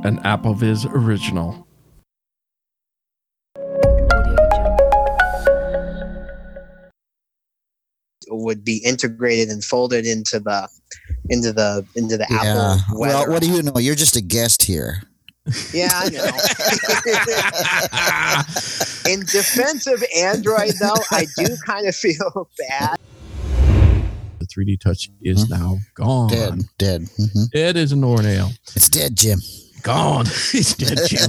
an AppleVis original. Would be integrated and folded into the Apple weather. Well, what do you know? You're just a guest here. Yeah, I know. In defense of Android, though, I do kind of feel bad. The 3D Touch is now gone. Dead. Mm-hmm. Dead as a doornail. It's dead, Jim. Gone. It's dead, Jim.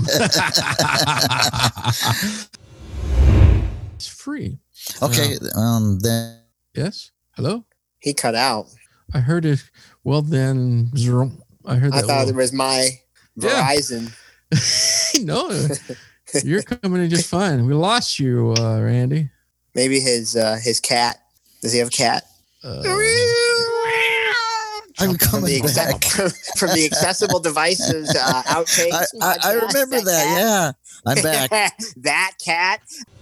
It's free. Okay, then. Yes? Hello? He cut out. I heard it. Well, then, I heard that. I thought it was my Verizon. No, you're coming in just fine. We lost you, Randy. Maybe his cat. Does he have a cat? I'm coming back. From the accessible devices outtakes. I remember that. Cat. Yeah, I'm back. That cat.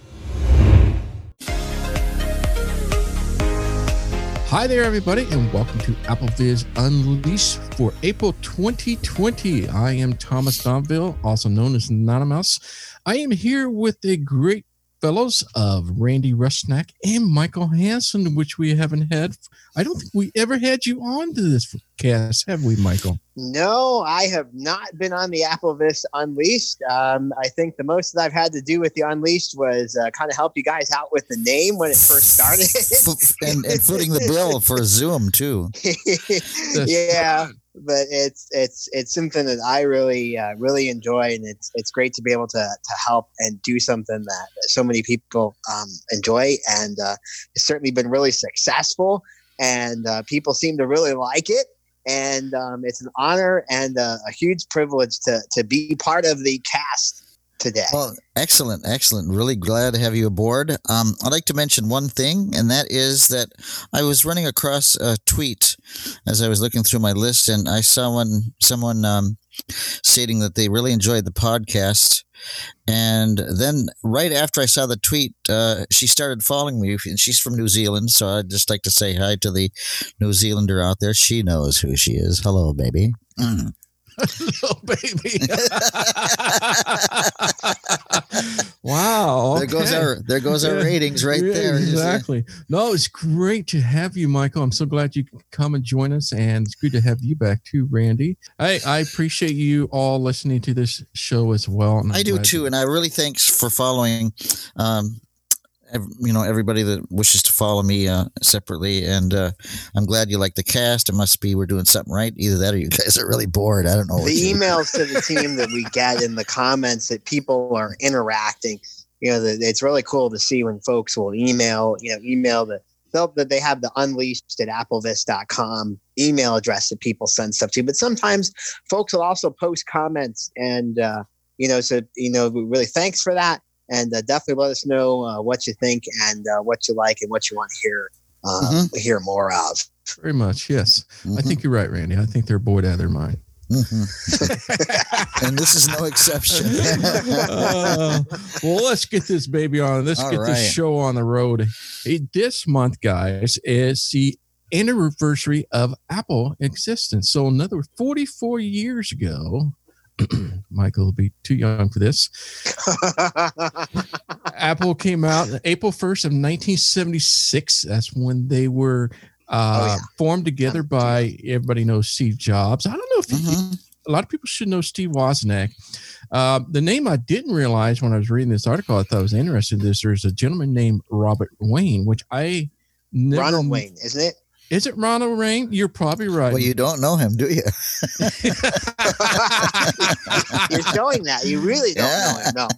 Hi there, everybody, and welcome to AppleVis Unleashed for April 2020. I am Thomas Donville, also known as Anonymous. I am here with the great fellows of Randy Rusnak and Michael Hansen, which we haven't had. I don't think we ever had you on to this cast, have we, Michael? No, I have not been on the AppleVis Unleashed. I think the most that I've had to do with the Unleashed was kind of help you guys out with the name when it first started. and footing the bill for Zoom, too. Yeah, but it's something that I really enjoy, and it's great to be able to help and do something that so many people enjoy, and it's certainly been really successful, and people seem to really like it. And it's an honor and a huge privilege to be part of the cast today. Well, excellent. Really glad to have you aboard. I'd like to mention one thing, and that is that I was running across a tweet as I was looking through my list, and I saw someone stating that they really enjoyed the podcast. And then right after I saw the tweet, she started following me, and she's from New Zealand. So I'd just like to say hi to the New Zealander out there. She knows who she is. Hello, baby. Hello, baby. Wow. Okay. There goes our ratings right there. Exactly. No, it's great to have you, Michael. I'm so glad you could come and join us, and it's good to have you back too, Randy. I appreciate you all listening to this show as well. I do too, and I really thanks for following everybody that wishes to follow me separately, and I'm glad you like the cast. It must be we're doing something right. Either that or you guys are really bored. I don't know. The emails to the team that we get in the comments that people are interacting, it's really cool to see when folks will email that they have the unleashed@applevis.com email address that people send stuff to. But sometimes folks will also post comments, and really thanks for that. And definitely let us know what you think and what you like and what you want to hear more of. Very much, yes. Mm-hmm. I think you're right, Randy. I think they're bored out of their mind. Mm-hmm. And this is no exception. Well, let's get this baby on. Let's get this show on the road. This month, guys, is the anniversary of Apple existence. So another 44 years ago, Michael will be too young for this. Apple came out April 1st of 1976. That's when they were formed together by, everybody knows Steve Jobs. I don't know if a lot of people should know Steve Wozniak. The name I didn't realize when I was reading this article, I thought was interesting. There's a gentleman named Robert Wayne, which I never... Ronald Wayne, isn't it? Is it Ronald Wayne? You're probably right. Well, you don't know him, do you? You're showing that. You really don't know him, no.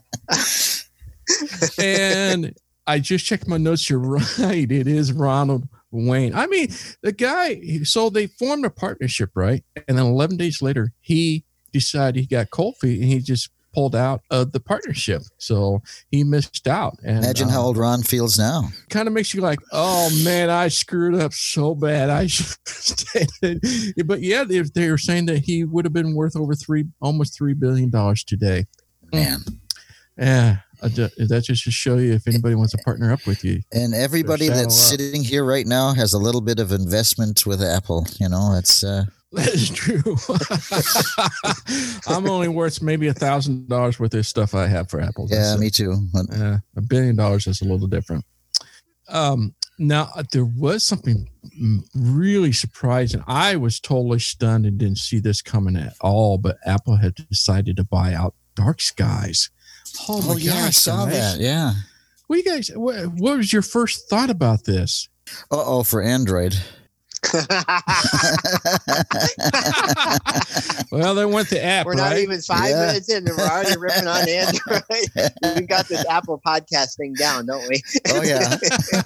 And I just checked my notes. You're right. It is Ronald Wayne. I mean, the guy, so they formed a partnership, right? And then 11 days later, he decided he got cold feet, and he just pulled out of the partnership. So he missed out. And imagine how old Ron feels now. Kind of makes you like, oh man, I screwed up so bad. I should But yeah, they were saying that he would have been worth over almost $3 billion today. Man. Yeah. That just to show you if anybody wants to partner up with you. And everybody that's sitting here right now has a little bit of investment with Apple. It's That is true. I'm only worth maybe $1,000 worth of stuff I have for Apple. Yeah, me too. $1 billion is a little different. Now, there was something really surprising. I was totally stunned and didn't see this coming at all, but Apple had decided to buy out Dark Skies. Oh my gosh, I saw that. Yeah. Well, you guys, what was your first thought about this? For Android. Well, they went the app. We're not even 5 minutes in, and we're already ripping on Android. We got this Apple podcast thing down, don't we? Oh yeah.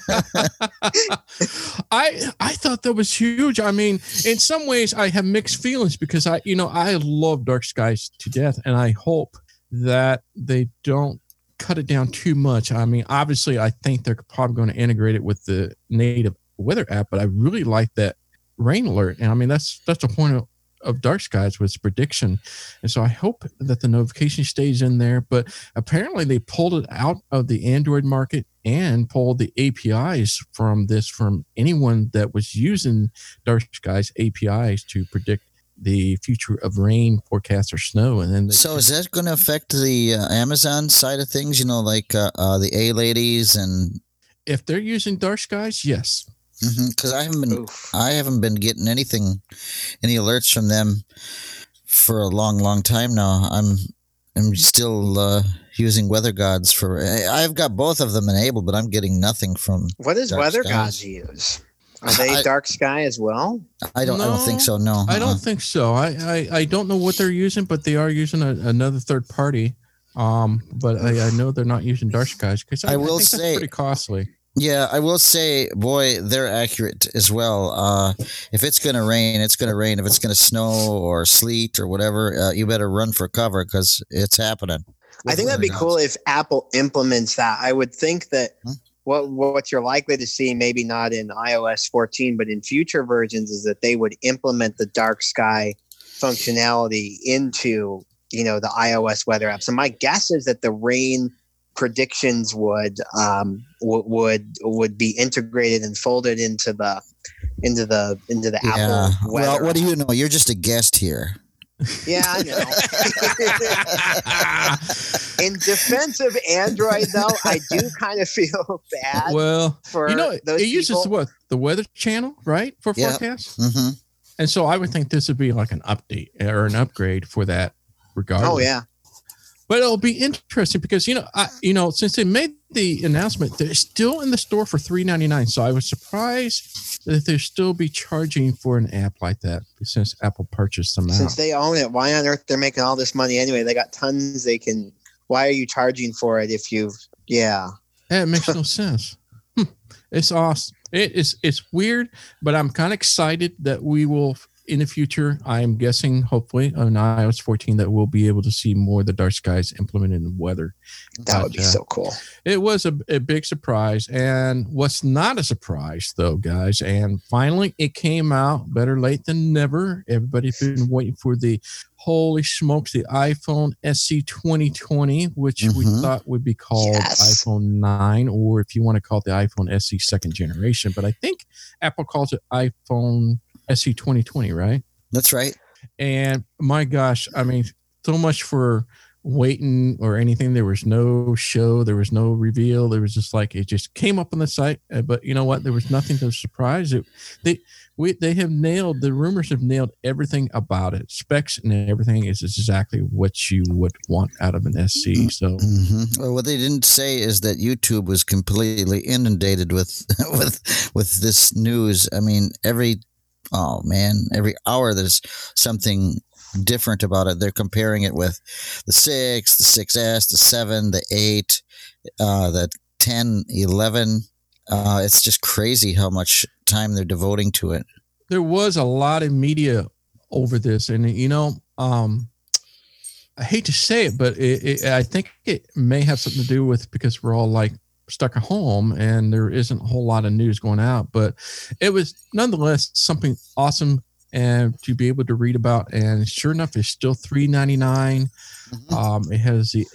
I thought that was huge. I mean, in some ways, I have mixed feelings because I love Dark Skies to death, and I hope that they don't cut it down too much. I mean, obviously, I think they're probably going to integrate it with the native weather app, but I really like that rain alert. And I mean, that's the point of Dark Skies with prediction. And so I hope that the notification stays in there, but apparently they pulled it out of the Android market and pulled the APIs from anyone that was using Dark Skies APIs to predict the future of rain forecast or snow. And then so is that going to affect the Amazon side of things, like the A-ladies? And if they're using Dark Skies, yes. Because I haven't been getting any alerts from them for a long time now. I'm still using Weather Gods I've got both of them enabled, but I'm getting nothing from. What does Dark Weather Skies. Gods use? Are they Dark Sky as well? I don't think so. No, I don't think so. I don't know what they're using, but they are using another third party. But I know they're not using Dark Skies because I think that's pretty costly. Yeah, I will say, boy, they're accurate as well. If it's going to rain, it's going to rain. If it's going to snow or sleet or whatever, you better run for cover because it's happening. I think that'd be cool if Apple implements that. I would think that what you're likely to see, maybe not in iOS 14, but in future versions, is that they would implement the Dark Sky functionality into, the iOS weather app. So my guess is that the rain predictions would be integrated and folded into the Apple weather. Well, what do you know? You're just a guest here. Yeah, I know. In defense of Android, though, I do kind of feel bad. Well, for those it uses the Weather Channel, right, for forecasts. Mm-hmm. And so I would think this would be like an update or an upgrade for that regardless. Oh yeah. But it'll be interesting because since they made the announcement, they're still in the store for $3.99. So I was surprised that they'll still be charging for an app like that since Apple purchased them out. Since they own it, why on earth they're making all this money anyway? They got tons. Why are you charging for it if you've? Yeah, it makes no sense. It's awesome. It's weird, but I'm kind of excited that we will. In the future, I'm guessing, hopefully, on iOS 14, that we'll be able to see more of the Dark Skies implemented in the weather. That would be so cool. It was a big surprise. And what's not a surprise, though, guys, and finally it came out, better late than never. Everybody's been waiting for the, holy smokes, the iPhone SE 2020, which we thought would be called iPhone 9, or if you want to call it the iPhone SE second generation. But I think Apple calls it iPhone SE 2020, right? That's right. And my gosh, I mean, so much for waiting or anything. There was no show. There was no reveal. There was just it just came up on the site. But you know what? There was nothing to surprise. The rumors have nailed everything about it. Specs and everything is exactly what you would want out of an SE. So, well, what they didn't say is that YouTube was completely inundated with this news. I mean, every hour there's something different about it. They're comparing it with the 6, the 6S, the 7, the 8, the 10, 11. It's just crazy how much time they're devoting to it. There was a lot of media over this, and I hate to say it, but I think it may have something to do with because we're all stuck at home and there isn't a whole lot of news going out, but it was nonetheless something awesome and to be able to read about. And sure enough, it's still $3.99. It has the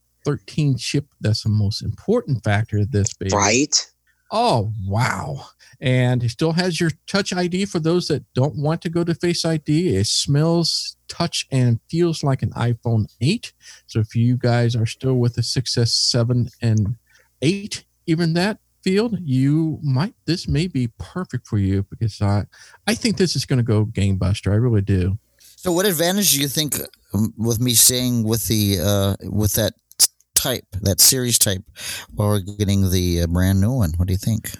A13 chip. That's the most important factor of this, baby. Right. Oh, wow. And it still has your Touch ID for those that don't want to go to Face ID. It smells, touch, and feels like an iPhone 8. So if you guys are still with the 6S, 7, and 8, even that field, this may be perfect for you, because I think this is going to go gangbuster. I really do. So what advantage do you think with me staying with the with that type, that series type, or getting the brand new one? What do you think?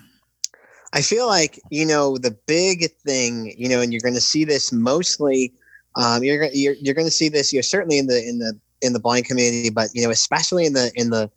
I feel like, the big thing, and you're going to see this mostly, you're going to see this, certainly in the blind community, but, especially in the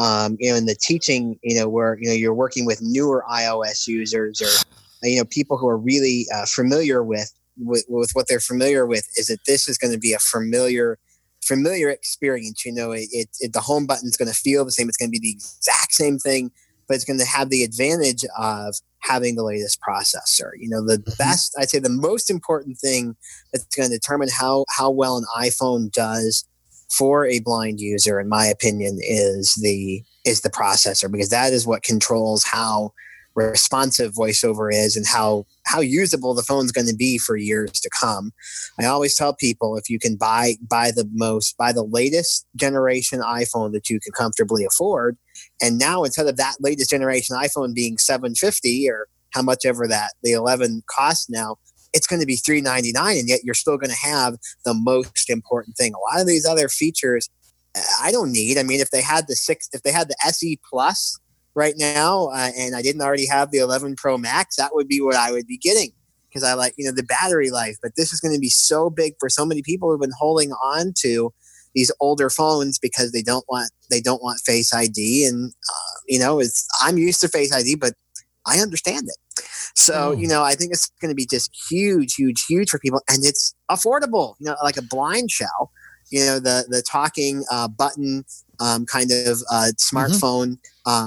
teaching, where, you're working with newer iOS users, or, people who are really familiar with what they're familiar with, is that this is going to be a familiar experience. The home button is going to feel the same. It's going to be the exact same thing, but it's going to have the advantage of having the latest processor. The best, I'd say the most important thing that's going to determine how well an iPhone does for a blind user, in my opinion, is the processor, because that is what controls how responsive VoiceOver is and how usable the phone's going to be for years to come. I always tell people, if you can buy the latest generation iPhone that you can comfortably afford, and now instead of that latest generation iPhone being $750 or how much ever that the 11 costs now, it's going to be $399, and yet you're still going to have the most important thing. A lot of these other features I don't need. I mean, if they had the SE Plus right now, and I didn't already have the 11 Pro Max, that would be what I would be getting, because I like, the battery life. But this is going to be so big for so many people who've been holding on to these older phones because they don't want Face ID, and I'm used to Face ID, but I understand it. So, I think it's going to be just huge for people, and it's affordable, like a blind shell, the talking button kind of smartphone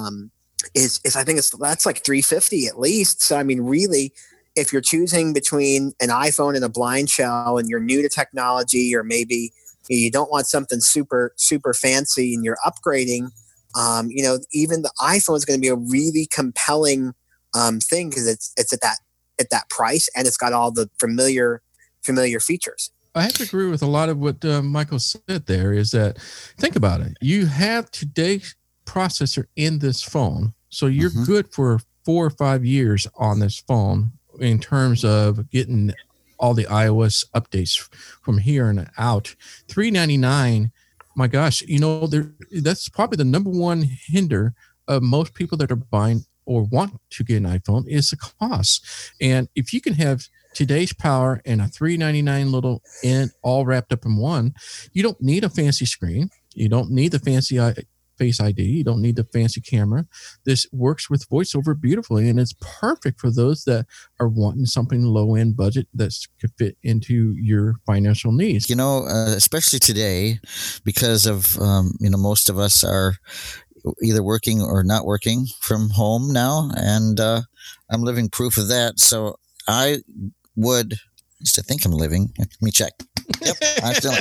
is I think that's like $350 at least. So, I mean, really, if you're choosing between an iPhone and a blind shell, and you're new to technology, or maybe you don't want something super, super fancy and you're upgrading, even the iPhone is going to be a really compelling thing, because it's at that price, and it's got all the familiar features. I have to agree with a lot of what Michael said there, is that, think about it. You have today's processor in this phone, so you're good for 4 or 5 years on this phone in terms of getting all the iOS updates from here and out. $399, my gosh, that's probably the number one hinder of most people that are buying or want to get an iPhone, is the cost. And if you can have today's power and a $399 little end all wrapped up in one, you don't need a fancy screen. You don't need the fancy Face ID. You don't need the fancy camera. This works with VoiceOver beautifully, and it's perfect for those that are wanting something low end budget that could fit into your financial needs. Especially today, because of most of us are either working or not working from home now, and I'm living proof of that. So I would, at least I think I'm living. Let me check. Yep, I still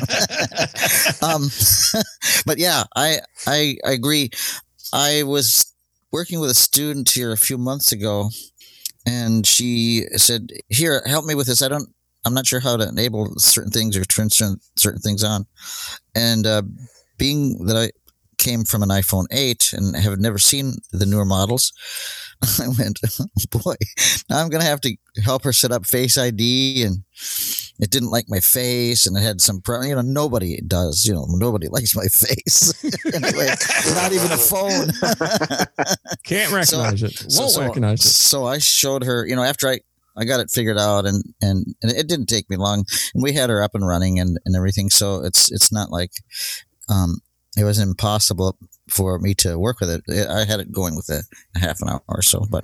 am. But yeah, I agree. I was working with a student here a few months ago, and she said, "Here, help me with this. I'm not sure how to enable certain things or turn certain things on." And being that I came from an iPhone 8 and have never seen the newer models, I went, oh boy, now I'm going to have to help her set up Face ID, and it didn't like my face, and it had some problem. Nobody does, nobody likes my face. Anyway, not even a phone. Can't recognize it. Won't recognize it. So I showed her, after I got it figured out, and it didn't take me long, and we had her up and running and everything. So it's not like, it was impossible for me to work with it. I had it going with a half an hour or so, but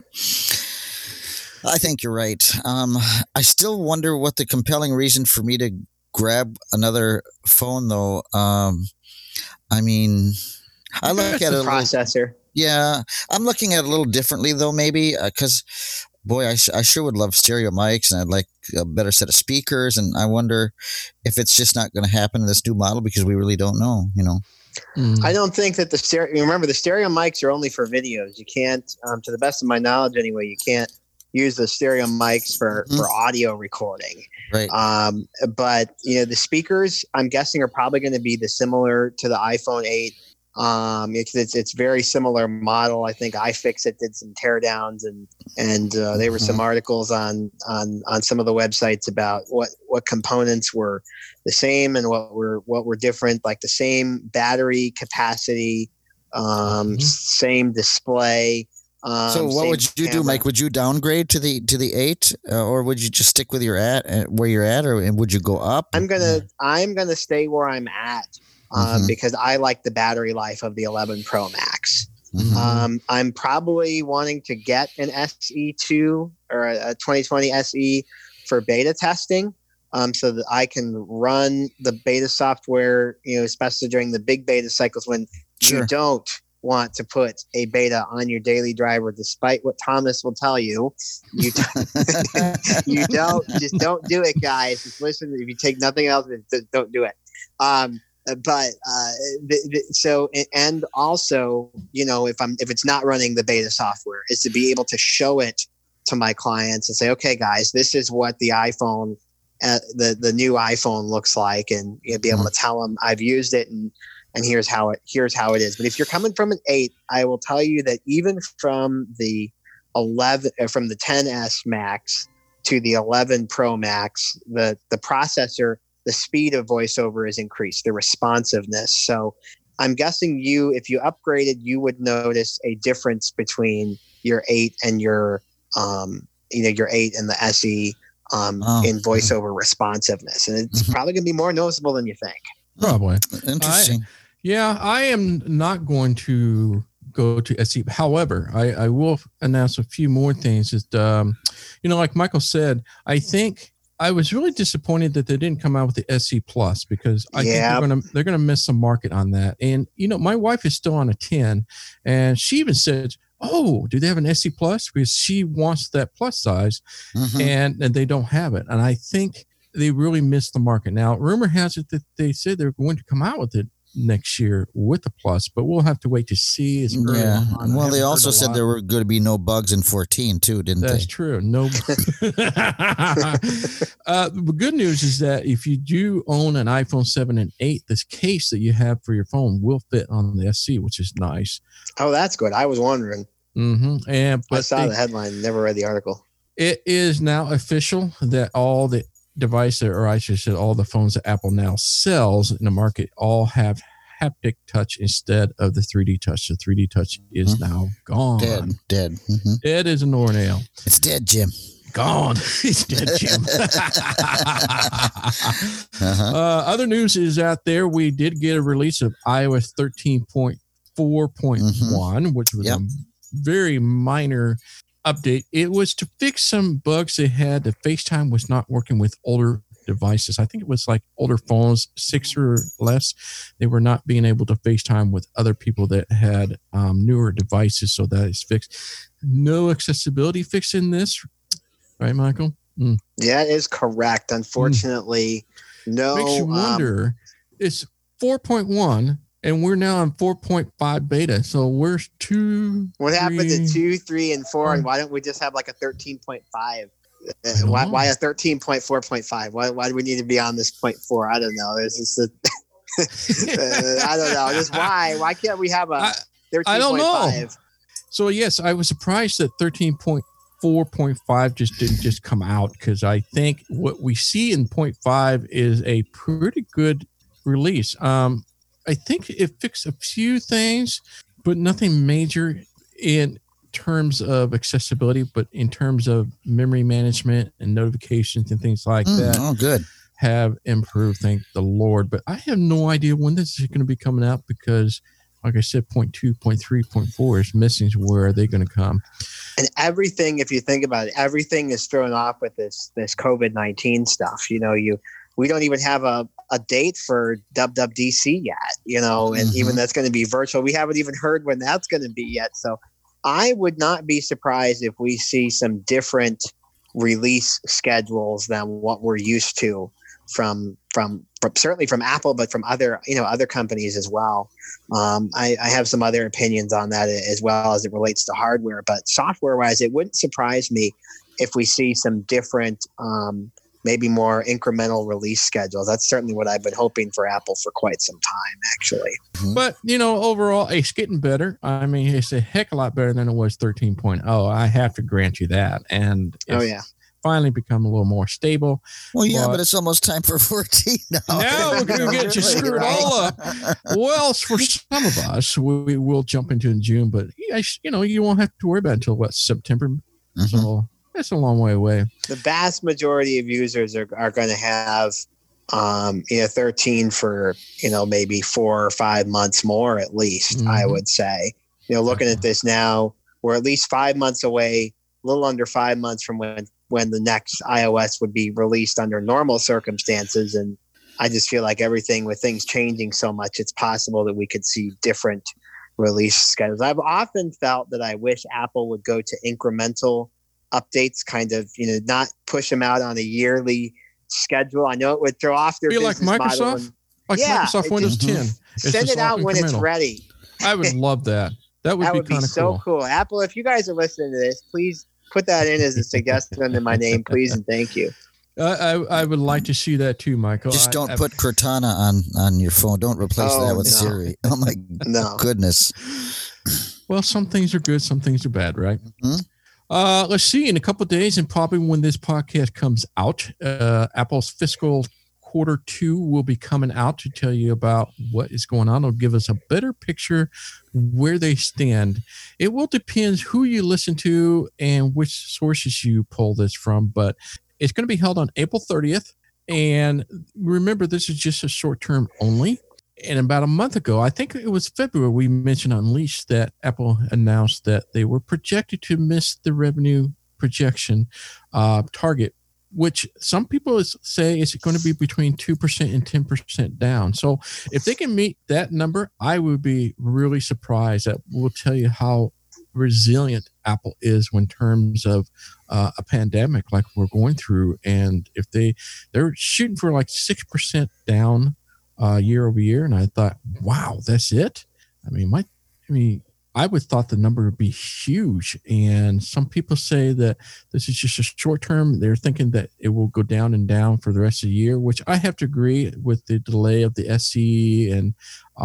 I think you're right. I still wonder what the compelling reason for me to grab another phone, though. I mean, I look at it processor. I'm looking at it a little differently, though, maybe, because boy, I sure would love stereo mics, and I'd like a better set of speakers. And I wonder if it's just not going to happen in this new model, because we really don't know, I don't think that the stereo mics are only for videos. You can't, to the best of my knowledge anyway, you can't use the stereo mics for audio recording. Right. But the speakers, I'm guessing, are probably going to be similar to the iPhone 8. It's very similar model. I think iFixit did some teardowns, and there were some articles on some of the websites about what components were the same and what were different, like the same battery capacity, same display. So what would you do, Mike? Would you downgrade to the 8, or would you just stick with where you're at, or would you go up? I'm gonna stay where I'm at. Because I like the battery life of the 11 Pro Max. I'm probably wanting to get an SE2 or a 2020 SE for beta testing, so that I can run the beta software, especially during the big beta cycles when you don't want to put a beta on your daily driver, despite what Thomas will tell you. You don't do it, guys. Just listen. If you take nothing else, don't do it. So also, if it's not running the beta software, is to be able to show it to my clients and say, okay, guys, this is what the iPhone, the new iPhone looks like, and be able to tell them I've used it and here's how it is. But if you're coming from an 8, I will tell you that even from the 11, from the 10s Max to the 11 Pro Max, the processor, the speed of VoiceOver is increased, the responsiveness. So I'm guessing if you upgraded, you would notice a difference between your 8 and your 8 and the SE in VoiceOver responsiveness. And it's probably going to be more noticeable than you think. Probably. Interesting. I am not going to go to SE. However, I will announce a few more things. Like Michael said, I think I was really disappointed that they didn't come out with the SE Plus, because I think they're gonna miss some market on that. And my wife is still on a 10, and she even said, "Oh, do they have an SE Plus?" Because she wants that plus size, and they don't have it. And I think they really missed the market. Now, rumor has it that they said they're going to come out with it next year with the Plus, but we'll have to wait to see. Well, they also said there were going to be no bugs in 14 too, didn't they? That's true. No. The good news is that if you do own an iPhone 7 and 8, this case that you have for your phone will fit on the SE, which is nice. Oh, that's good. I was wondering. But I saw the headline, never read the article. It is now official that all the devices, or I should say all the phones that Apple now sells in the market, all have haptic touch instead of the 3D touch. The 3D touch is now gone. Dead. Dead as a doornail. It's dead, Jim. Gone. It's dead, Jim. Other news is out there. We did get a release of iOS 13.4.1, which was a very minor update. It was to fix some bugs they had. The FaceTime was not working with older devices. I think it was like older phones, 6 or less. They were not being able to FaceTime with other people that had newer devices. So that is fixed. No accessibility fix in this, right, Michael? Yeah, it is correct. Unfortunately, no. Makes you wonder. It's 4.1. And we're now on 4.5 beta. So where's 2? What happened to 2, 3, and 4? And why don't we just have like a 13.5? Why a 13.4.5? Why do we need to be on this 0.4? I don't know. There's just I don't know. Just why? Why can't we have a 13.5? I don't know. So yes, I was surprised that 13.4.5 just didn't come out, because I think what we see in 0.5 is a pretty good release. I think it fixed a few things, but nothing major in terms of accessibility, but in terms of memory management and notifications and things like that. Oh, good. Have improved, thank the Lord. But I have no idea when this is going to be coming out, because, like I said, 0.2, 0.3, 0.4 is missing. Where are they going to come? And everything, if you think about it, everything is thrown off with this COVID-19 stuff. We don't even have a date for WWDC yet, and even that's going to be virtual. We haven't even heard when that's going to be yet. So I would not be surprised if we see some different release schedules than what we're used to from certainly from Apple, but from other companies as well. I have some other opinions on that as well as it relates to hardware, but software wise, it wouldn't surprise me if we see some different, maybe more incremental release schedules. That's certainly what I've been hoping for Apple for quite some time, actually. But, overall, it's getting better. I mean, it's a heck of a lot better than it was 13.0. I have to grant you that. And it's finally become a little more stable. Well, yeah, but it's almost time for 14 now. Now we're going to get you screwed all up. Well, for some of us, we will jump into in June, but, you won't have to worry about it until, September? So it's a long way away. The vast majority of users are going to have 13 for maybe 4 or 5 months more at least. I would say, looking at this now, we're at least 5 months away, a little under 5 months from when the next iOS would be released under normal circumstances. And I just feel like everything, with things changing so much, it's possible that we could see different release schedules. I've often felt that I wish Apple would go to incremental updates, kind of, not push them out on a yearly schedule. I know it would throw off their business like Microsoft model. Microsoft Windows 10. Send it out when it's ready. I would love that. That would be kind of so cool. Apple, if you guys are listening to this, please put that in as a suggestion in my name, please, and thank you. I would like to see that too, Michael. Just don't put Cortana on your phone. Don't replace that with Siri. Oh my goodness. Well, some things are good, some things are bad, right? Let's see. In a couple of days, and probably when this podcast comes out, Apple's fiscal Q2 will be coming out to tell you about what is going on. It'll give us a better picture where they stand. It will depend who you listen to and which sources you pull this from, but it's going to be held on April 30th. And remember, this is just a short term only. And about a month ago, I think it was February, we mentioned on Unleashed that Apple announced that they were projected to miss the revenue projection target, which some people say is going to be between 2% and 10% down. So if they can meet that number, I would be really surprised. That will tell you how resilient Apple is in terms of a pandemic like we're going through. And if they're shooting for like 6% down year over year, and I thought, wow, that's it. I would thought the number would be huge. And some people say that this is just a short term. They're thinking that it will go down and down for the rest of the year, which I have to agree with the delay of the SE. And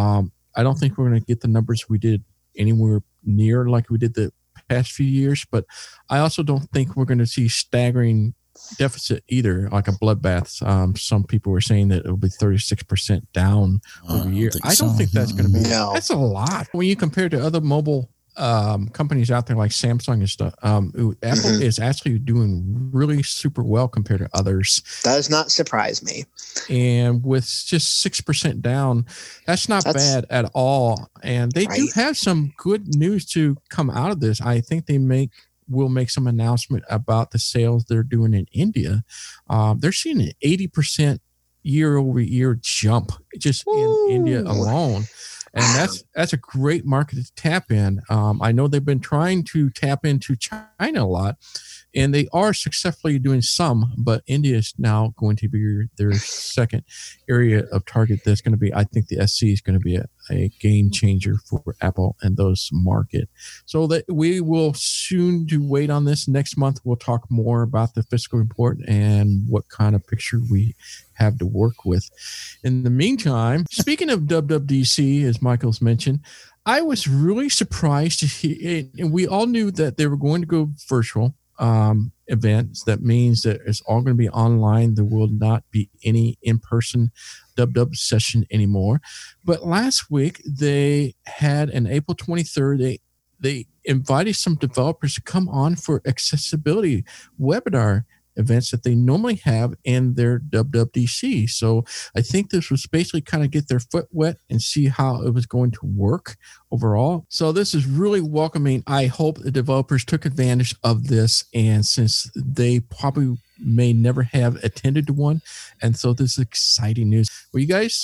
I don't think we're going to get the numbers we did anywhere near like we did the past few years. But I also don't think we're going to see staggering deficit either, like a bloodbath. Some people were saying that it'll be 36% down over a year. I don't think that's going to be. No. That's a lot when you compare to other mobile companies out there like Samsung and stuff. Apple is actually doing really super well compared to others. Does not surprise me. And with just 6% down, that's bad at all. And they do have some good news to come out of this. I think will make some announcement about the sales they're doing in India. They're seeing an 80% year-over-year jump just in India alone. And that's a great market to tap in. I know they've been trying to tap into China a lot, and they are successfully doing some, but India is now going to be their second area of target. That's going to be, I think the SC is going to be a game changer for Apple and those market. So that we will soon to wait on this. Next month, we'll talk more about the fiscal report and what kind of picture we have to work with. In the meantime, speaking of WWDC, as Michael's mentioned, I was really surprised to hear, and we all knew that they were going to go virtual events. That means that it's all going to be online. There will not be any in-person WW session anymore. But last week they had an April 23rd, they invited some developers to come on for accessibility webinar events that they normally have in their WWDC. So I think this was basically kind of get their foot wet and see how it was going to work overall. So this is really welcoming. I hope the developers took advantage of this, and since they probably may never have attended to one, and so this is exciting news. Were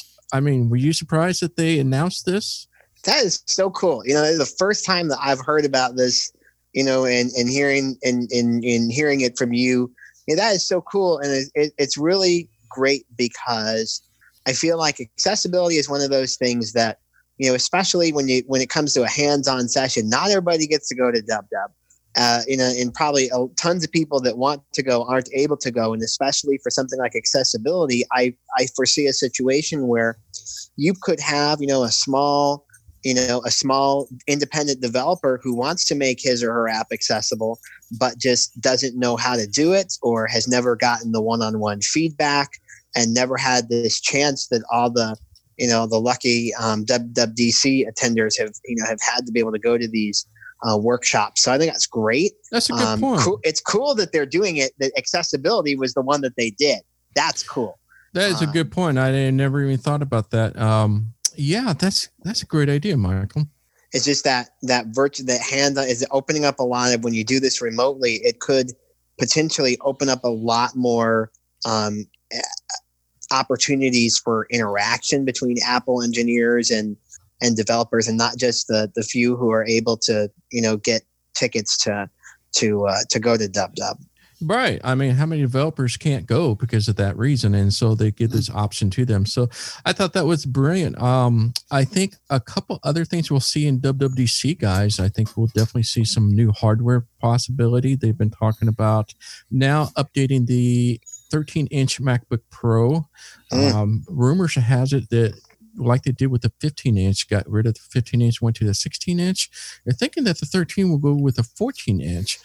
you surprised that they announced this? That is so cool. It's the first time that I've heard about this, and hearing hearing it from you. That is so cool. And it's really great because I feel like accessibility is one of those things that, especially when it comes to a hands-on session, not everybody gets to go to DubDub. and probably tons of people that want to go aren't able to go. And especially for something like accessibility, I foresee a situation where you could have, a small independent developer who wants to make his or her app accessible, but just doesn't know how to do it, or has never gotten the one-on-one feedback and never had this chance that all the, the lucky WWDC attenders have had to be able to go to these workshops. So I think that's great. That's a good point. It's cool that they're doing it. That accessibility was the one that they did. That's cool. That is a good point. I never even thought about that. Yeah, that's a great idea, Michael. It's just that hands is opening up a lot of, when you do this remotely, it could potentially open up a lot more opportunities for interaction between Apple engineers and developers, and not just the few who are able to get tickets to go to DubDub. Right. I mean, how many developers can't go because of that reason? And so they give this option to them. So I thought that was brilliant. I think a couple other things we'll see in WWDC, guys. I think we'll definitely see some new hardware possibility. They've been talking about now updating the 13-inch MacBook Pro. Rumors has it that, like they did with the 15-inch, got rid of the 15-inch, went to the 16-inch. They're thinking that the 13 will go with the 14-inch.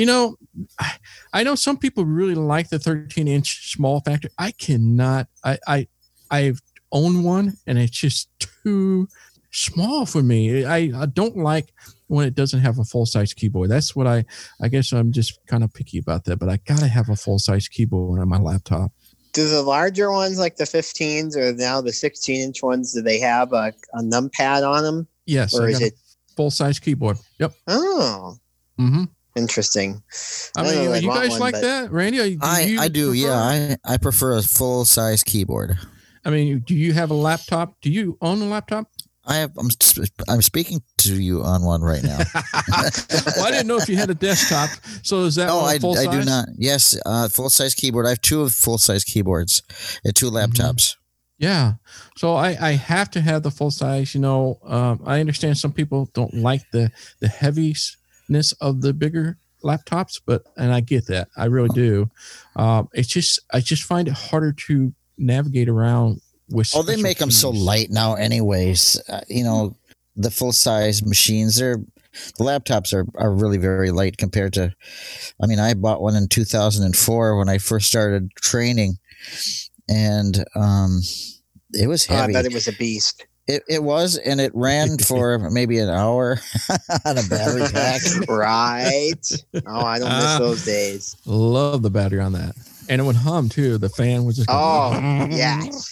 I know some people really like the 13-inch small factor. I cannot. I've owned one, and it's just too small for me. I don't like when it doesn't have a full-size keyboard. That's what I guess I'm just kind of picky about that, but I got to have a full-size keyboard on my laptop. Do the larger ones, like the 15s or now the 16-inch ones, do they have a numpad on them? Yes. Or is it full-size keyboard? Yep. Oh. Mm-hmm. Interesting. I mean, you guys like that, Randy? I do. Yeah, I prefer a full-size keyboard. I mean, do you have a laptop? Do you own a laptop? I'm speaking to you on one right now. Well, I didn't know if you had a desktop. So is that full size? I do not. Yes, full-size keyboard. I have two full-size keyboards and two laptops. Yeah. So I have to have the full size. I understand some people don't like the heaviness of the bigger laptops, and I get that. I really do. I just find it harder to navigate around. They make them so light now anyways. The full-size machines, the laptops are really very light compared to, I bought one in 2004 when I first started training, and it was heavy. I bet it was a beast. It was, and it ran for maybe an hour on a battery pack. Right. Oh, I don't miss those days. Love the battery on that. And it would hum too. The fan was just going, yes.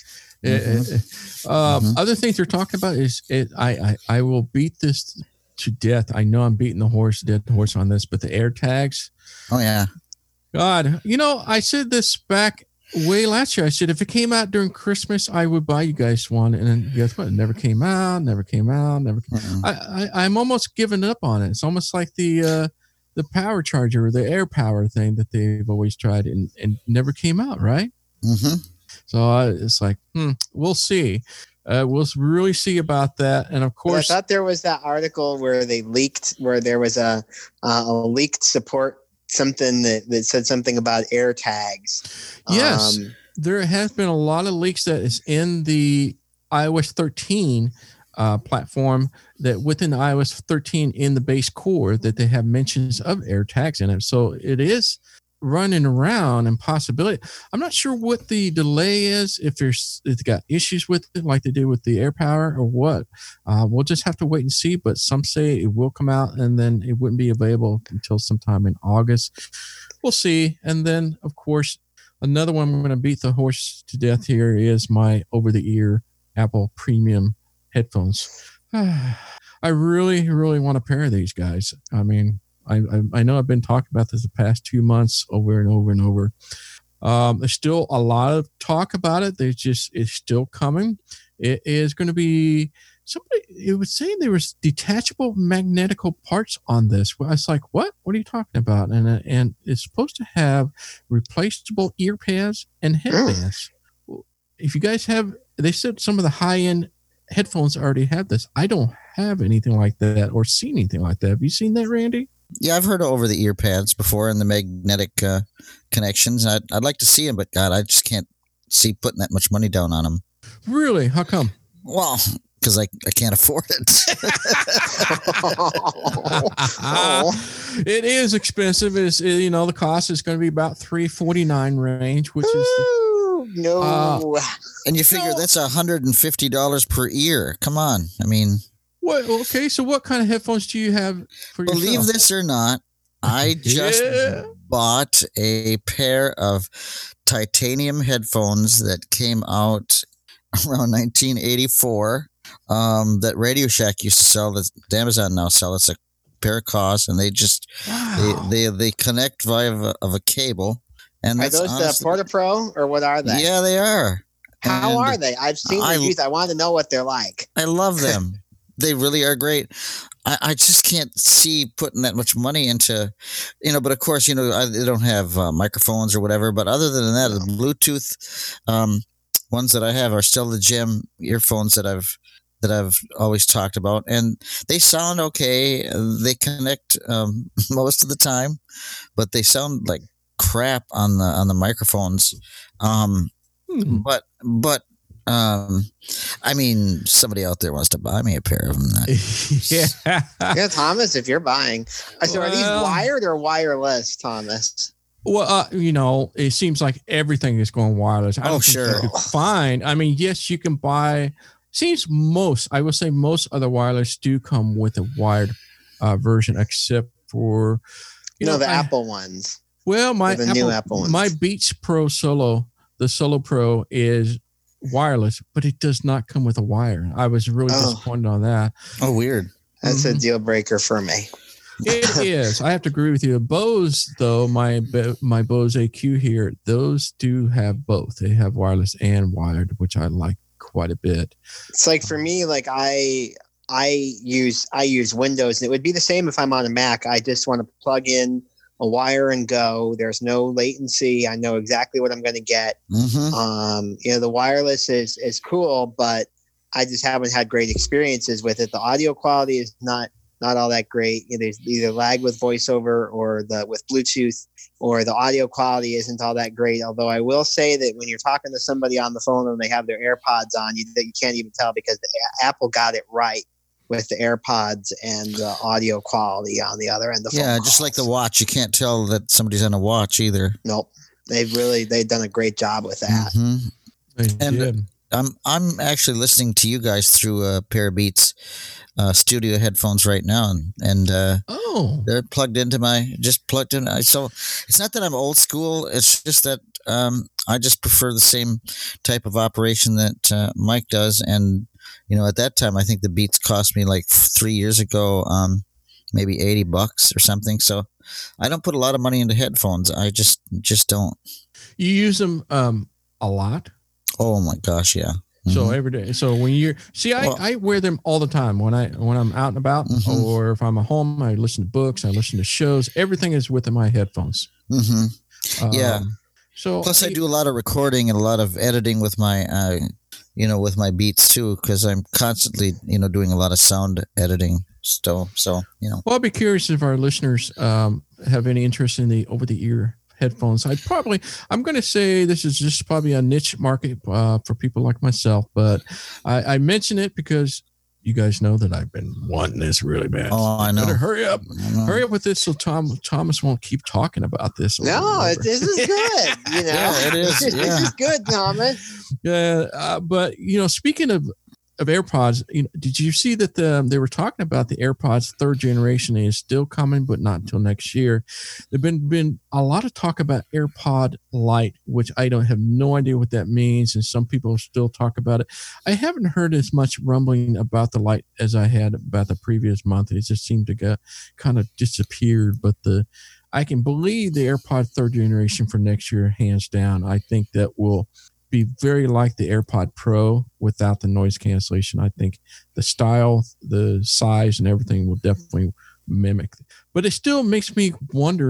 Other things they're talking about is I will beat this to death. I know I'm beating the dead horse on this, but the AirTags. Oh yeah. God, I said this back way last year. I said if it came out during Christmas, I would buy you guys one. And then guess what? It never came out. I'm almost giving up on it. It's almost like the power charger or the air power thing that they've always tried and never came out, right? Mm-hmm. So it's like, we'll see. We'll really see about that. And of course, I thought there was that article where they leaked, where there was a leaked support, something that said something about AirTags. Yes, there has been a lot of leaks that is in the iOS 13 platform, that within the iOS 13 in the base core that they have mentions of AirTags in it. So it is running around and possibility. I'm not sure what the delay is, if it's got issues with it like they did with the AirPower or what. We'll just have to wait and see, but some say it will come out and then it wouldn't be available until sometime in August. We'll see. And then of course, another one I'm going to beat the horse to death here is my over-the-ear Apple Premium headphones. I really, really want a pair of these, guys. I mean, I know I've been talking about this the past 2 months over and over and over. There's still a lot of talk about it. It's still coming. It is going to be it was saying there was detachable magnetical parts on this. I was like, what are you talking about? And it's supposed to have replaceable ear pads and headbands. If you guys they said some of the high-end headphones already have this. I don't have anything like that or seen anything like that. Have you seen that, Randy? Yeah, I've heard of over-the-ear pads before and the magnetic connections. I'd like to see them, but God, I just can't see putting that much money down on them. Really? How come? Well, because I can't afford it. It is expensive. It's, the cost is going to be about $349 range, which is no. And you figure that's $150 per ear. Come on, I mean. What? Okay, so what kind of headphones do you have for yourself? Believe this or not, I just bought a pair of titanium headphones that came out around 1984 that Radio Shack used to sell, that Amazon now sell. It's a pair of KAWS, and they just they connect via a cable. And are those the Porta-Pro, or what are they? Yeah, they are. How are they? I've seen the reviews. I want to know what they're like. I love them. They really are great. I just can't see putting that much money into, but of course, they don't have microphones or whatever. But other than that, the Bluetooth ones that I have are still the Gem earphones that I've always talked about, and they sound okay. They connect most of the time, but they sound like crap on the microphones. But I mean, somebody out there wants to buy me a pair of them. Yeah, Thomas, if you're buying, so are these wired or wireless, Thomas? Well, it seems like everything is going wireless. I don't think sure. you could find. I mean, yes, you can buy. I will say most other wireless do come with a wired version, except for the Apple ones. Well, new Apple ones. My Beats Pro Solo, the Solo Pro, is wireless, but it does not come with a wire. I was really disappointed on that. Oh, weird. That's a deal breaker for me. It is. I have to agree with you. Bose, though, my Bose AQ here, those do have both. They have wireless and wired, which I like quite a bit. It's like for me, like I use Windows, and it would be the same if I'm on a Mac. I just want to plug in a wire and go. There's no latency. I know exactly what I'm going to get. Mm-hmm. The wireless is cool, but I just haven't had great experiences with it. The audio quality is not all that great. There's either lag with voiceover or with Bluetooth, or the audio quality isn't all that great. Although I will say that when you're talking to somebody on the phone and they have their AirPods on, you can't even tell, because Apple got it right with the AirPods and the audio quality on the other end of the phone. Yeah, just like the watch. You can't tell that somebody's on a watch either. Nope. They've done a great job with that. Mm-hmm. I'm actually listening to you guys through a pair of Beats studio headphones right now, and they're plugged in. So it's not that I'm old school. It's just that I just prefer the same type of operation that Mike does. And at that time, I think the Beats cost me like 3 years ago, maybe $80 or something. So I don't put a lot of money into headphones. I just don't. You use them a lot? Oh my gosh, yeah. So every day. So when I wear them all the time when I'm out and about, or if I'm at home, I listen to books, I listen to shows. Everything is with my headphones. Mm-hmm. Yeah. So plus, I do a lot of recording and a lot of editing with my, with my Beats too, because I'm constantly, doing a lot of sound editing still. So Well, I'll be curious if our listeners have any interest in the over-the-ear headphones. I'm going to say this is just probably a niche market for people like myself, but I mention it because you guys know that I've been wanting this really bad. Oh, I know. Better hurry up with this so Thomas won't keep talking about this. No, this is good. Yeah, it is. This is good, Thomas. Yeah, but speaking of AirPods, did you see that they were talking about the AirPods third generation is still coming, but not until next year? There've been a lot of talk about AirPod Lite, which I don't have no idea what that means, and some people still talk about it. I haven't heard as much rumbling about the Lite as I had about the previous month. It just seemed to go kind of disappeared, but I can believe the AirPod third generation for next year, hands down. I think that will be very like the AirPod Pro without the noise cancellation. I think the style, the size, and everything will definitely mimic. But it still makes me wonder,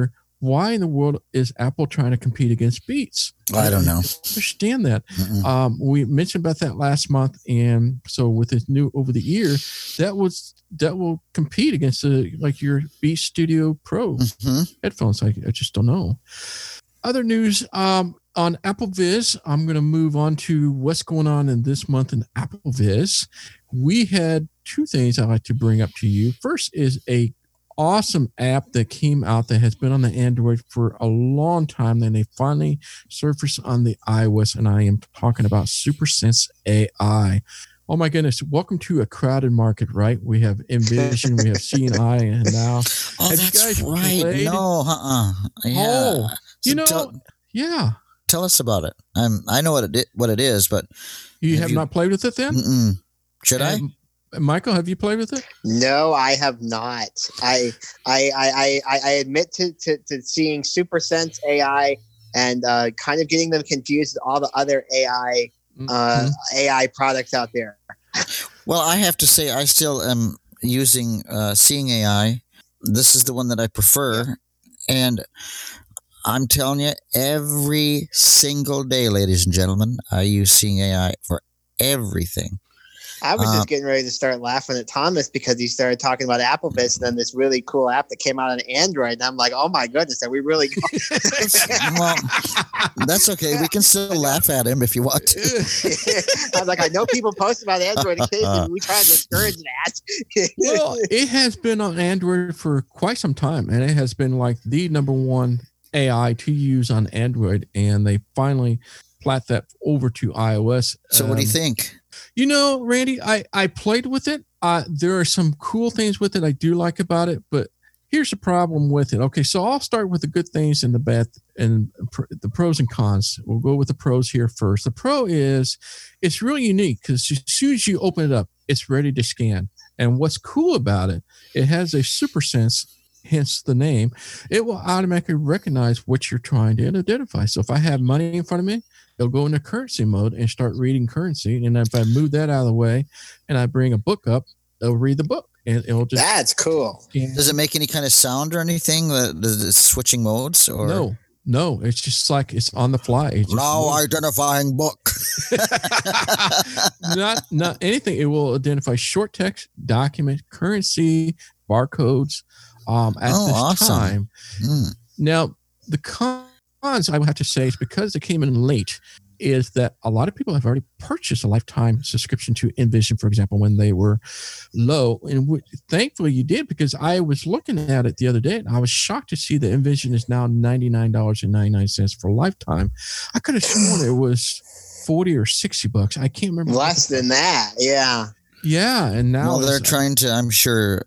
why in the world is Apple trying to compete against Beats? I don't know. Understand that. We mentioned about that last month, and so with this new over the ear, that will compete against like your Beats Studio Pro headphones. I just don't know. Other news on Apple Viz, I'm going to move on to what's going on in this month in Apple Viz. We had two things I'd like to bring up to you. First is a awesome app that came out that has been on the Android for a long time. Then they finally surfaced on the iOS, and I am talking about SuperSense AI. Oh my goodness! Welcome to a crowded market, right? We have Envision, we have CNI, and now. Oh, that's right. Played? No, yeah. Oh, yeah. Tell us about it. I know what it is, but you have not played with it then? Should I? Michael, have you played with it? No, I have not. I admit to seeing SuperSense AI and kind of getting them confused with all the other AI products out there. Well, I have to say I still am using Seeing AI. This is the one that I prefer, and I'm telling you, every single day, ladies and gentlemen, I use Seeing AI for everything. I was just getting ready to start laughing at Thomas because he started talking about Apple Viz and then this really cool app that came out on Android. And I'm like, oh my goodness, are we really going? Well, that's okay. We can still laugh at him if you want to. I was like, I know people post about Android occasionally. We try to discourage that. Well, it has been on Android for quite some time, and it has been like the number one AI to use on Android, and they finally plat that over to iOS. So what do you think? You know, Randy, I played with it. There are some cool things with it I do like about it, but here's the problem with it. Okay, so I'll start with the good things and the bad and the pros and cons. We'll go with the pros here first. The pro is it's really unique because as soon as you open it up, it's ready to scan. And what's cool about it, it has a SuperSense, hence the name. It will automatically recognize what you're trying to identify. So if I have money in front of me, it'll go into currency mode and start reading currency. And if I move that out of the way and I bring a book up, it'll read the book. And it'll just. That's cool. Scan. Does it make any kind of sound or anything? Does it switching modes? Or No. It's just like it's on the fly. Now identifying book. not anything. It will identify short text, document, currency, barcodes. At this time. Now, the cons I would have to say is because it came in late, is that a lot of people have already purchased a lifetime subscription to Envision, for example, when they were low. And thankfully you did, because I was looking at it the other day and I was shocked to see that Envision is now $99.99 for lifetime. I could have sworn it was $40 or $60. I can't remember. Less than that. Yeah. Yeah. And now they're trying to, I'm sure,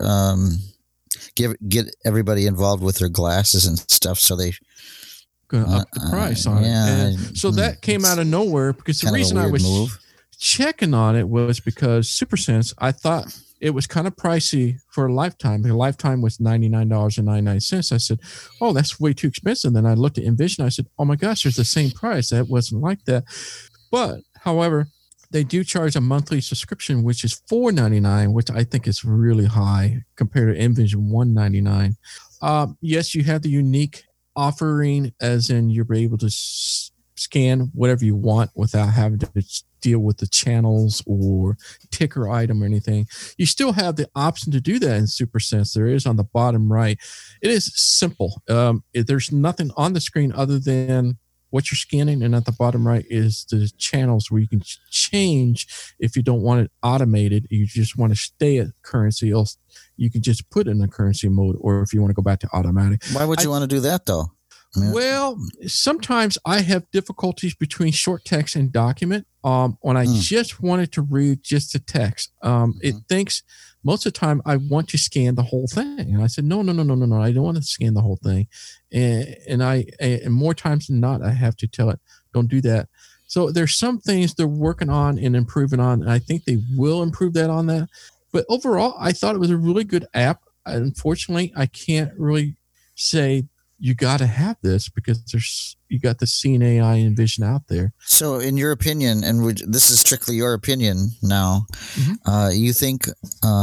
get everybody involved with their glasses and stuff, so they going to up the price on it. And so that came out of nowhere, because the reason I was checking on it was because SuperSense, I thought it was kind of pricey for a lifetime. The lifetime was $99.99. I said, oh, that's way too expensive. Then I looked at Envision. I said, oh my gosh, there's the same price. That wasn't like that. But however, they do charge a monthly subscription, which is $4.99, which I think is really high compared to Envision $1.99. Yes, you have the unique offering, as in you're able to scan whatever you want without having to deal with the channels or ticker item or anything. You still have the option to do that in SuperSense. There is on the bottom right. It is simple. There's nothing on the screen other than what you're scanning, and at the bottom right is the channels where you can change if you don't want it automated. You just want to stay at currency, else you can just put it in a currency mode, or if you want to go back to automatic. Why would you want to do that, though? Well, sometimes I have difficulties between short text and document. When I just wanted to read just the text, it thinks most of the time I want to scan the whole thing. And I said, no, I don't want to scan the whole thing. And more times than not, I have to tell it, don't do that. So there's some things they're working on and improving on, and I think they will improve that on that. But overall, I thought it was a really good app. Unfortunately, I can't really say you got to have this, because you got the Seeing AI and Envision out there. So in your opinion, and this is strictly your opinion now, you think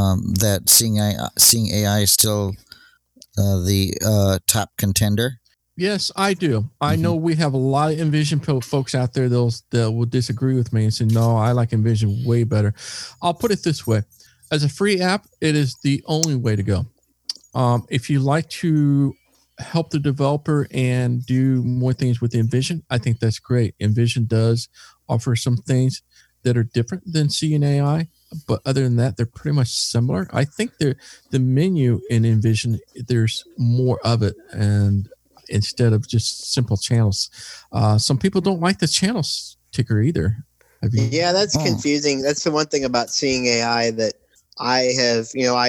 that Seeing AI is still the top contender? Yes, I do. I know we have a lot of Envision folks out there that will disagree with me and say, no, I like Envision way better. I'll put it this way. As a free app, it is the only way to go. If you like to help the developer and do more things with Envision, I think that's great. Envision does offer some things that are different than C and AI, but other than that, they're pretty much similar. I think the menu in Envision, there's more of it, and instead of just simple channels. Some people don't like the channels ticker either. Yeah, that's confusing. That's the one thing about Seeing AI that I have,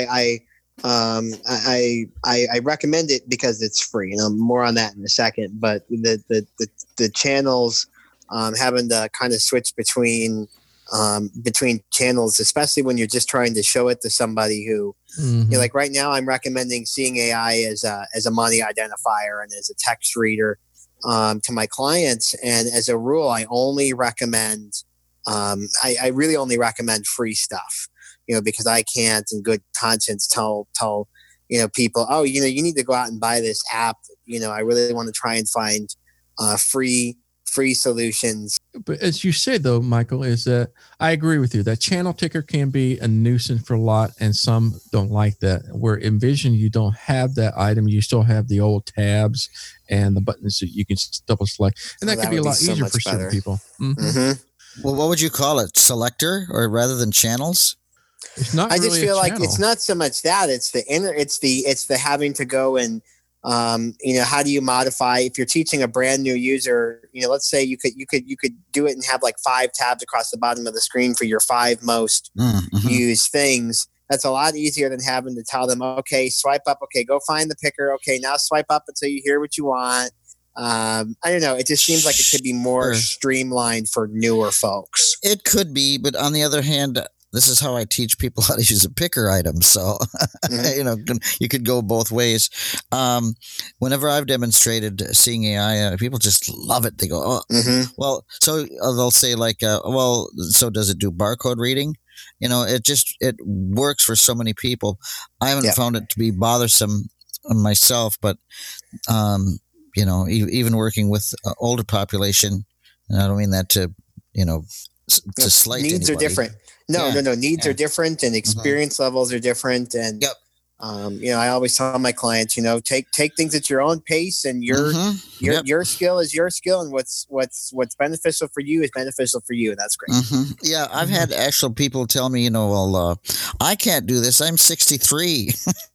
I recommend it because it's free. More on that in a second. But the channels, having to kind of switch between channels, especially when you're just trying to show it to somebody who, like right now, I'm recommending Seeing AI as a money identifier and as a text reader to my clients. And as a rule, I only recommend, I really only recommend free stuff. Because I can't in good conscience tell people, oh, you need to go out and buy this app. I really want to try and find free solutions. But as you said, though, Michael, is that I agree with you that channel ticker can be a nuisance for a lot, and some don't like that. Where Envision, you don't have that item. You still have the old tabs and the buttons that you can double select. And that can be a lot easier for certain people. Well, what would you call it? Selector, or rather than channels? It's not. I just feel like it's not so much that it's the having to go and how do you modify if you're teaching a brand new user? Let's say you could do it and have like 5 tabs across the bottom of the screen for your 5 most used things. That's a lot easier than having to tell them, okay, swipe up, okay, go find the picker, okay, now swipe up until you hear what you want. I don't know. It just seems like it could be more streamlined for newer folks. It could be, but on the other hand, this is how I teach people how to use a picker item. So, you could go both ways. Whenever I've demonstrated Seeing AI, people just love it. They go, well, so they'll say like, so does it do barcode reading? It works for so many people. I haven't found it to be bothersome myself, but, even working with older population, and I don't mean that to slight needs anybody. Are different. No. Needs are different, and experience levels are different. And I always tell my clients, take things at your own pace, and your skill is your skill, and what's beneficial for you is beneficial for you. And that's great. Yeah, I've had actual people tell me, I can't do this. I'm 63.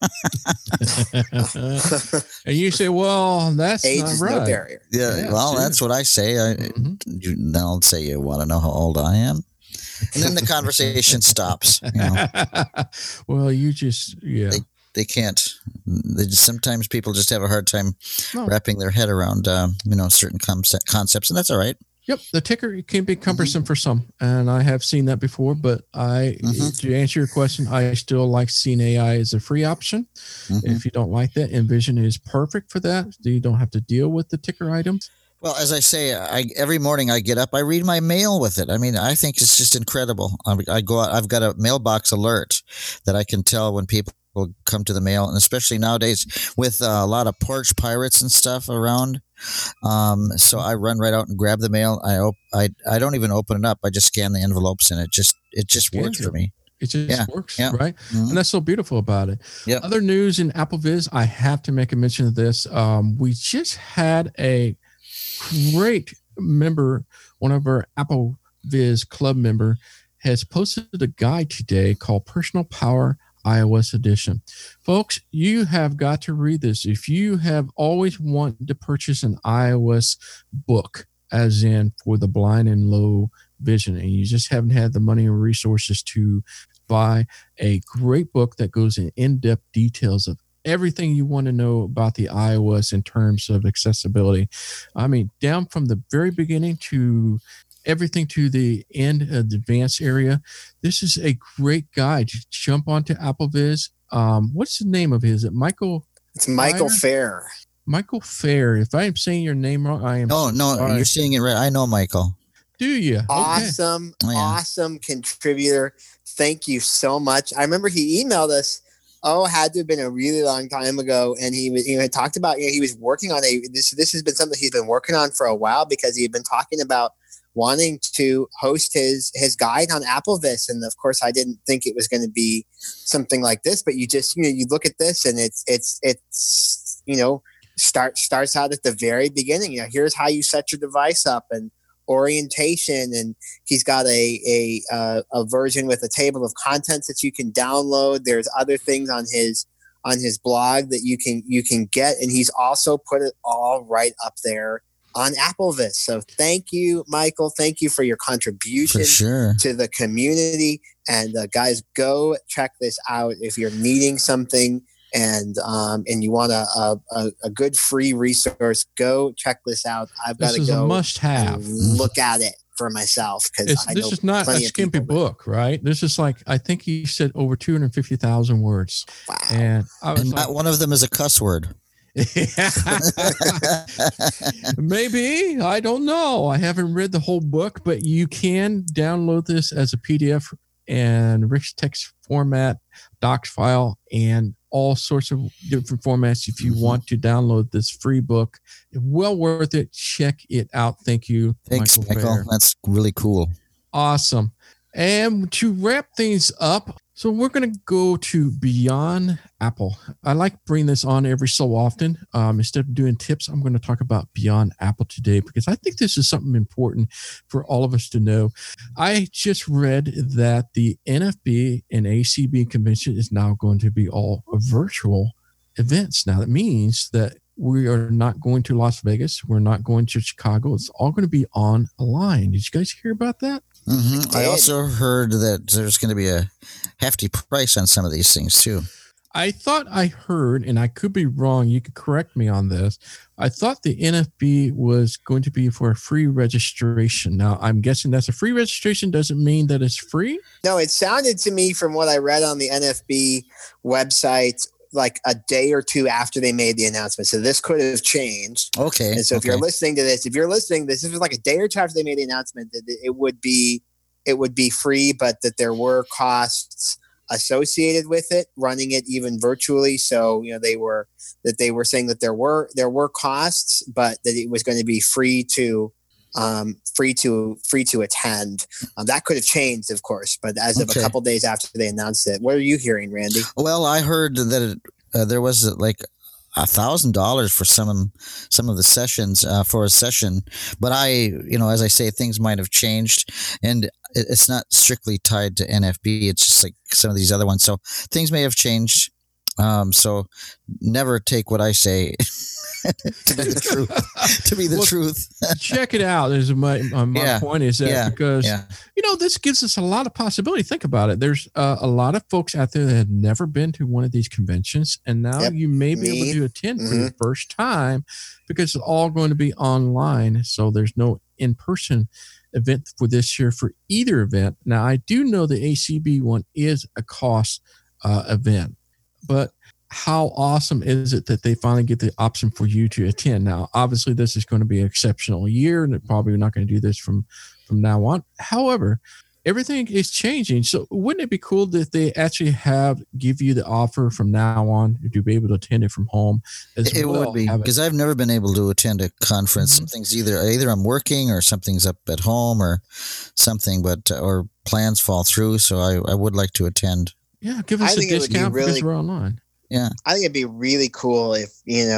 And you say, well, that's age not is right. no barrier. Yeah, that's what I say. I'll say, you want to know how old I am? And then the conversation stops. Well, you just, They can't. Sometimes people just have a hard time wrapping their head around, certain concepts, and that's all right. Yep, the ticker can be cumbersome for some, and I have seen that before. But to answer your question, I still like Seeing AI as a free option. If you don't like that, Envision is perfect for that. You don't have to deal with the ticker items. Well, as I say, every morning I get up, I read my mail with it. I mean, I think it's just incredible. I go out, I've got a mailbox alert that I can tell when people will come to the mail, and especially nowadays with a lot of porch pirates and stuff around. So I run right out and grab the mail. I don't even open it up. I just scan the envelopes, and it just works for me. It just works, right? And that's so beautiful about it. Yep. Other news in AppleVis, I have to make a mention of this. We just had a great member, one of our AppleVis club member, has posted a guide today called Personal Power iOS Edition. Folks, you have got to read this. If you have always wanted to purchase an iOS book, as in for the blind and low vision, and you just haven't had the money or resources to buy a great book that goes in-depth details of everything you want to know about the iOS in terms of accessibility. I mean, down from the very beginning to everything to the end of the advanced area. This is a great guide. Just jump onto AppleVis. What's the name of his? Is it Michael? It's Michael Fair. Michael Fair. If I'm saying your name wrong, I am. No, you're saying it right. I know Michael. Do you? Awesome, awesome contributor. Thank you so much. I remember he emailed us had to have been a really long time ago. And he was, had talked about, he was working on this has been something he's been working on for a while, because he had been talking about wanting to host his guide on AppleVis. And of course I didn't think it was going to be something like this, but you just, you look at this and it's starts out at the very beginning. Here's how you set your device up and orientation, and he's got a version with a table of contents that you can download. There's other things on his blog that you can get, and he's also put it all right up there on AppleVis. So thank you, Michael. Thank you for your contribution to the community. And guys, go check this out if you're needing something and you want a good free resource. Go check this out. I've got to go a must-have. Look at it for myself, because this is not a skimpy book, right? This is like, I think he said over 250,000 words. Wow. And not one of them is a cuss word. Maybe, I don't know. I haven't read the whole book, but you can download this as a PDF and rich text format, docs file, and all sorts of different formats if you want to download this free book. Well worth it. Check it out. Thank you. Thanks, Michael. That's really cool. Awesome. And to wrap things up, so we're going to go to Beyond Apple. I like bringing this on every so often. Instead of doing tips, I'm going to talk about Beyond Apple today, because I think this is something important for all of us to know. I just read that the NFB and ACB convention is now going to be all virtual events. Now, that means that we are not going to Las Vegas. We're not going to Chicago. It's all going to be online. Did you guys hear about that? Mm-hmm. I also heard that there's going to be a hefty price on some of these things too. I thought I heard, and I could be wrong, you could correct me on this, I thought the NFB was going to be for a free registration. Now, I'm guessing that's a free registration. Doesn't mean that it's free? No, it sounded to me from what I read on the NFB website like a day or two after they made the announcement. So this could have changed. Okay. And so if you're listening to this, this was like a day or two after they made the announcement, that it would be free, but that there were costs associated with it, running it even virtually. So, they were saying that there were costs, but that it was going to be free to attend. That could have changed, of course, but as of a couple days after they announced it. What are you hearing, Randy? Well, I heard that there was like $1,000 for some of the sessions for a session, but as I say, things might have changed, and it's not strictly tied to NFB. It's just like some of these other ones, so things may have changed. So never take what I say to be the truth. To be the truth. Check it out. Is my point is that because this gives us a lot of possibility. Think about it. There's a lot of folks out there that have never been to one of these conventions, and now you may be able to attend for the first time, because it's all going to be online. So there's no in-person event for this year for either event. Now, I do know the ACB one is a cost event, but how awesome is it that they finally get the option for you to attend? Now, obviously, this is going to be an exceptional year, and they're probably not going to do this from now on. However, everything is changing. So wouldn't it be cool that they actually give you the offer from now on to be able to attend it from home as well? It would be, because I've never been able to attend a conference. Mm-hmm. Something's either I'm working or something's up at home or something, or plans fall through. So I would like to attend. Yeah, give us a discount because we're online. Yeah, I think it'd be really cool if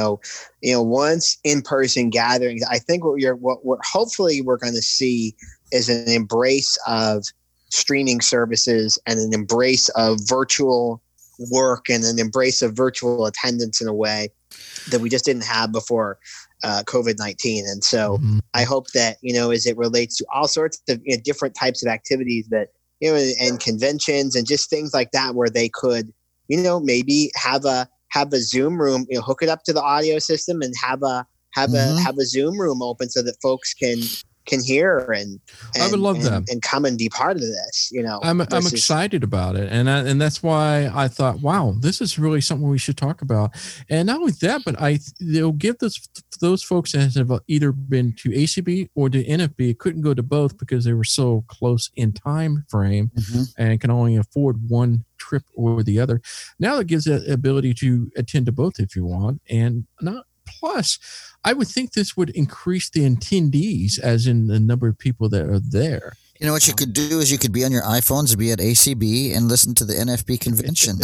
once in-person gatherings. I think what hopefully we're going to see is an embrace of streaming services and an embrace of virtual work and an embrace of virtual attendance in a way that we just didn't have before COVID-19. And so I hope that as it relates to all sorts of different types of activities that and conventions and just things like that, where they could maybe have a Zoom room, hook it up to the audio system and have a Zoom room open so that folks can hear and I would love that and come and be part of this. I'm excited about it, and that's why I thought, wow, this is really something we should talk about. And not only that, but they'll give those folks that have either been to ACB or to NFB, couldn't go to both because they were so close in time frame and can only afford one trip or the other. Now it gives the ability to attend to both if you want, and not. Plus, I would think this would increase the attendees, as in the number of people that are there. You know what you could do is you could be on your iPhones and be at ACB and listen to the NFB convention.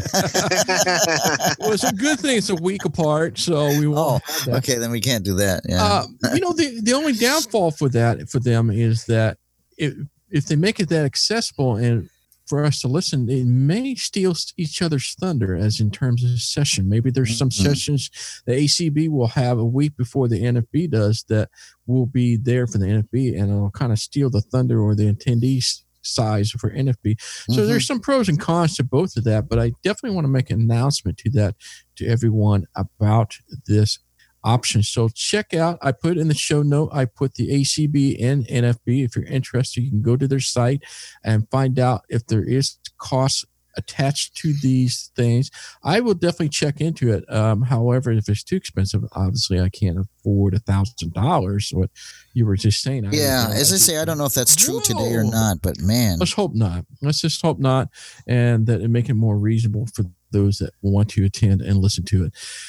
Well, it's a good thing it's a week apart, so we won't. Oh, okay, then we can't do that. Yeah. The only downfall for them is that if they make it that accessible and for us to listen, it may steal each other's thunder, as in terms of session. Maybe there's some sessions the ACB will have a week before the NFB does that will be there for the NFB, and it'll kind of steal the thunder or the attendee size for NFB. So there's some pros and cons to both of that, but I definitely want to make an announcement to everyone about this option. So check out, I put in the show note, I put the ACB and NFB. If you're interested, you can go to their site and find out if there is costs attached to these things. I will definitely check into it. However, if it's too expensive, obviously I can't afford $1,000. What you were just saying. As I say, I don't know if that's true today or not, but man, let's hope not. Let's just hope not, and that it make it more reasonable for those that want to attend and listen to it.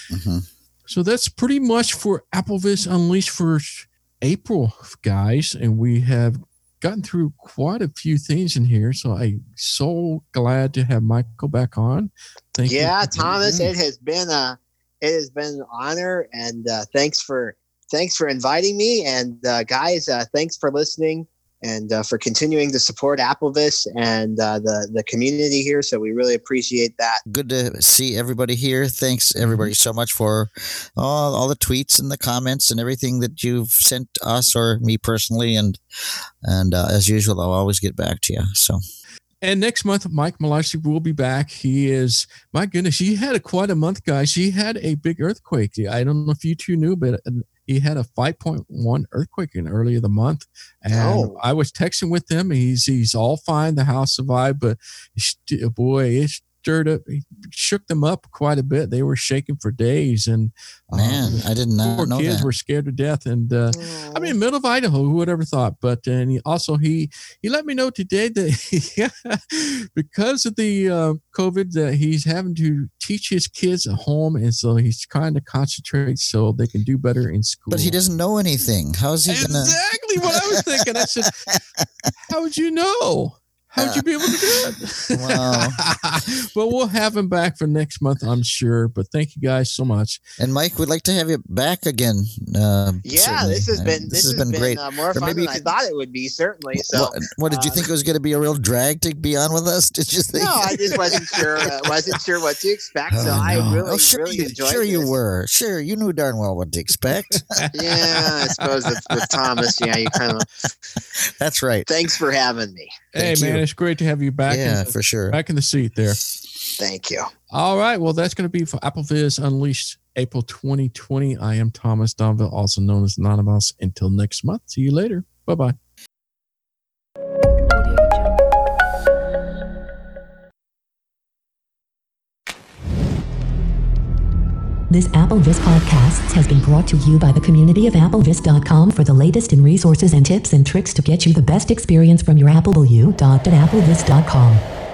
So that's pretty much for AppleVis Unleashed for April, guys. And we have gotten through quite a few things in here. So I'm so glad to have Michael back on. Thank you. Yeah, Thomas, it has been an honor, and thanks for inviting me. And guys, thanks for listening and for continuing to support AppleVis and the community here. So we really appreciate that. Good to see everybody here. Thanks everybody so much for all the tweets and the comments and everything that you've sent us or me personally. And as usual, I'll always get back to you. So. And next month, Mike Malashik will be back. He is, my goodness, he had quite a month, guys. He had a big earthquake. I don't know if you two knew, but he had a 5.1 earthquake in early of the month. And I was texting with him. He's all fine. The house survived, but it stirred up. He shook them up quite a bit. They were shaking for days. And man, I did not know that. Kids were scared to death. And I mean, middle of Idaho, who would ever thought? But and he let me know today that because of the COVID, that he's having to teach his kids at home, and so he's trying to concentrate so they can do better in school. But he doesn't know anything. How is he gonna? Exactly what I was thinking. I said, "How would you know? How'd you be able to do it?" Wow. But we'll have him back for next month, I'm sure. But thank you guys so much. And Mike, we'd like to have you back again. This has been great. More fun than I thought it would be, certainly. So, what did you think it was going to be a real drag to be on with us? Did you think? No, I just wasn't sure. Wasn't sure what to expect. So I really enjoyed it. Sure, you were. Sure, you knew darn well what to expect. Yeah, I suppose with Thomas, you kind of. That's right. Thanks for having me. Hey, man, it's great to have you back. Yeah, for sure. Back in the seat there. Thank you. All right. Well, that's going to be for AppleVis Unleashed April 2020. I am Thomas Donville, also known as Anonymous. Until next month. See you later. Bye-bye. This AppleVis podcast has been brought to you by the community of AppleVis.com. For the latest in resources and tips and tricks to get you the best experience from your AppleView. At AppleVis.com.